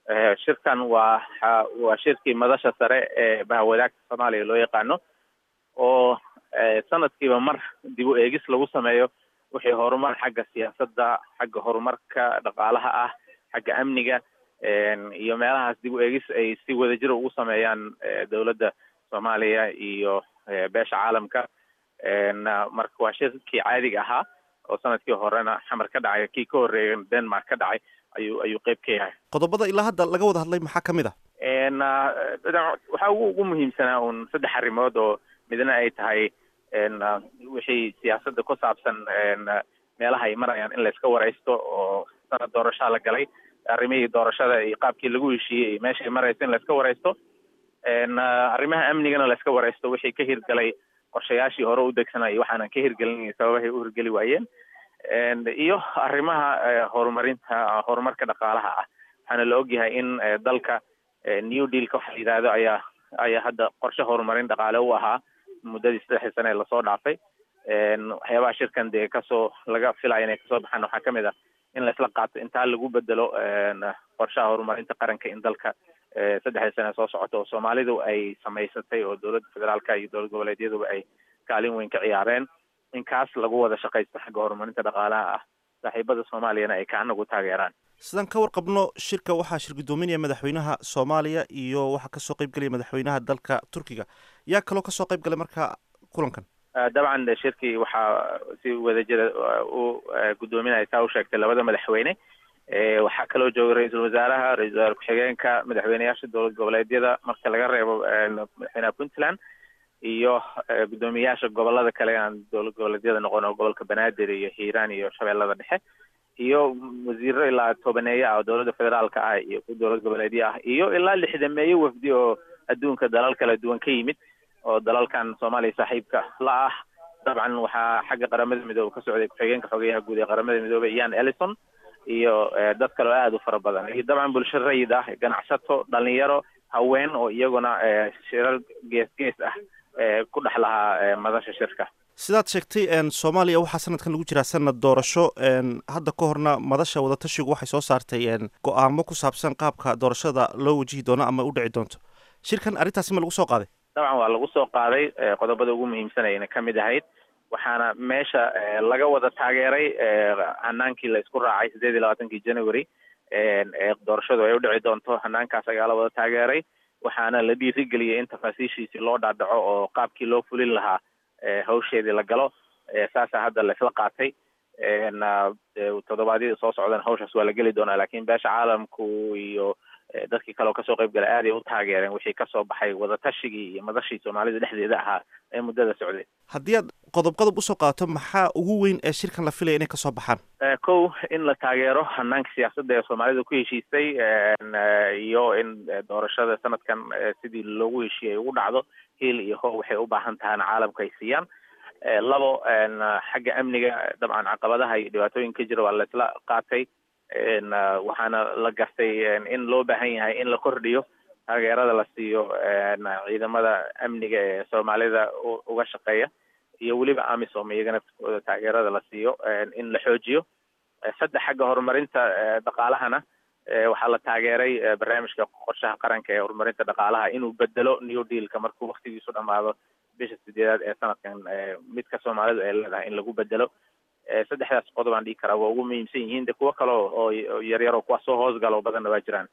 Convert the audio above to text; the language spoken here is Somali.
shirkan waa shirkii madasha sare ee bahwadaagta Soomaaliya loo yaqaano oo sanadkiiba mar dib u eegis lagu sameeyo wixii horumar xagga siyaasadda, xagga horumarka dhaqaalaha ah, xagga amniga iyo meelahaas dib u eegis ay si wadajir ugu sameeyaan dawladda Soomaaliya iyo beesha caalamka. marka waa shirkii caadiga ahaa oo sanadkii horena xamar ka dhacay, kii ka horeeyay Denmark ka dhacay ayuu qayb ka yahay. qodobada ilaa hadda laga wada hadlay maxaa kamid ah? waxaa ugu muhiimsanaa un 3 arrimood oo midna ay tahay wixii siyaasadda ku saabsan meelaha ay marayaan in la iska waraysto oo sanad doorasho la galay, arrimihii doorashada iyo qaabkii lagu heshiiyey meesha ay marayso in la iska waraysto, arrimaha amnigana la iska waraysto wixii ka hirgalay qorshayaashii hore u degsanayay waxaanan ka hirgelin sababahay u hirgeli waayeen, iyo arrimaha horumarka dhaqaalaha ah. waxaana la ogyahay in dalka new dealka waxa la yidhaahdo ayaa hadda qorshe horumarin dhaqaale u ahaa muddadii 3 sano ee lasoo dhaafay. waxyaabaha shirkan dee laga filayo inay kasoo baxaan waxaa kamid ah in la isla qaato intaa lagu bedelo qorshaha horumarinta qaranka in dalka 3 sano soo socoto oo Soomaalidu ay samaysatay oo dowladda federaalka iyo dowlad goboleedyaduba ay kaalin weyn ka ciyaareen, in kaas lagu wada shaqaysto xagga horumarinta dhaqaalaha ah, saaxiibada Soomaaliyana ay ka anagu taageeraan. sidaan ka warqabno shirka waxaa shir gudoominaya madaxweynaha Soomaaliya iyo waxaa kasoo qayb galaya madaxweynaha dalka Turkiga. yaa kaloo kasoo qayb galay marka kulankan? dabcan shirkii waxaa si wadajir u gudoominaya taa u sheegtay labada madaxweyne. waxaa kaloo jooga ra-iisul wasaaraha, ra-iisul wasaare ku-xigeenka, madaxweynayaasha dowlad goboleedyada marka laga reebo madaxweynaha Puntland, iyo gudoomiyaasha gobolada kale aan dowlad goboleedyada noqon oo gobolka Banaadir iyo Hiiraan iyo Shabeellada Dhexe, iyo wasiiro ilaa 10 ah oo dowladda federaalka ah iyo dowlad goboleedyo ah, iyo ilaa 60 wafdi oo adduunka dalal kala duwan ka yimid oo dalalkan Soomaaliya saaxiibka la ah. dabcan waxaa xagga qaramada midoobay ka socday ku-xigeenka xogeyaha guud ee qaramada midoobay Ian Ellison iyo dad kale oo aad u fara badan, iyo dabcan bulsho rayid ah, ganacsato, dhalinyaro, haween oo iyaguna shirar gees ah ku dhex lahaa madasha shirka. sidaad sheegtay Soomaaliya waxaa sanadkan lagu jiraa sanad doorasho. hadda ka horna madasha wadatashigu waxay soo saartay go'aamo ku saabsan qaabka doorashada loo wajihi doono ama u dhici doonto. shirkan arrintaasi ma lagu soo qaaday? dabcan waa lagu soo qaaday, qodobada ugu muhiimsanayna ka mid ahayd, waxaana meesha laga wada taageeray hanaankii la isku raacay 28 January doorashadu ay u dhici doonto. hanaankaas ayaa la wada taageeray, waxaana la dhiirigeliyay in tafaasiishiisi loo dhaadhaco oo qaabkii loo fulin lahaa hawsheedii la galo. saasaa hadda la isla qaatay. toddobaadyada soo socdaan hawshaas waa la geli doonaa, laakiin beesha caalamku iyo dadkii kale oo kasoo qayb galay aad ay u taageereen wixii kasoo baxay wadatashigii iyo madashii Soomaalida dhexdeeda ahaa ee muddada socday. haddii aad qodob usoo qaato maxaa ugu weyn ee shirkan la filaya inay kasoo baxaan? kow in la taageero hanaanka siyaasadda ee Soomaalida ku heshiisay, iyo in doorashada sanadkan sidii loogu heshiiyey ugu dhacdo hiil iyo hoow waxay u baahan tahaan caalamka ay siiyaan. 2 xagga amniga dabcan caqabadaha iyo dhibaatooyinka jira waa la isla qaatay, waxaana la gartay in loo baahan yahay in la kordhiyo taageerada la siiyo ciidamada amniga ee Soomaalida uga shaqeeya, iyo weliba AMISOM iyagana taageerada la siiyo in la xoojiyo. 3 xagga horumarinta dhaqaalahana waxaa la taageeray barnaamijka qorshaha qaranka ee horumarinta dhaqaalaha inuu bedelo new dealka markuu waqtigiisu dhamaado bisha 8 ee sanadkan, midka Soomaalidu ay leedahay in lagu bedelo. 3daas qodob aan dhihi karaa waa ugu muhiimsan yihiin. kuwa kale oo yaryar oo kuwa soo hoos galo badanna waa jiraan.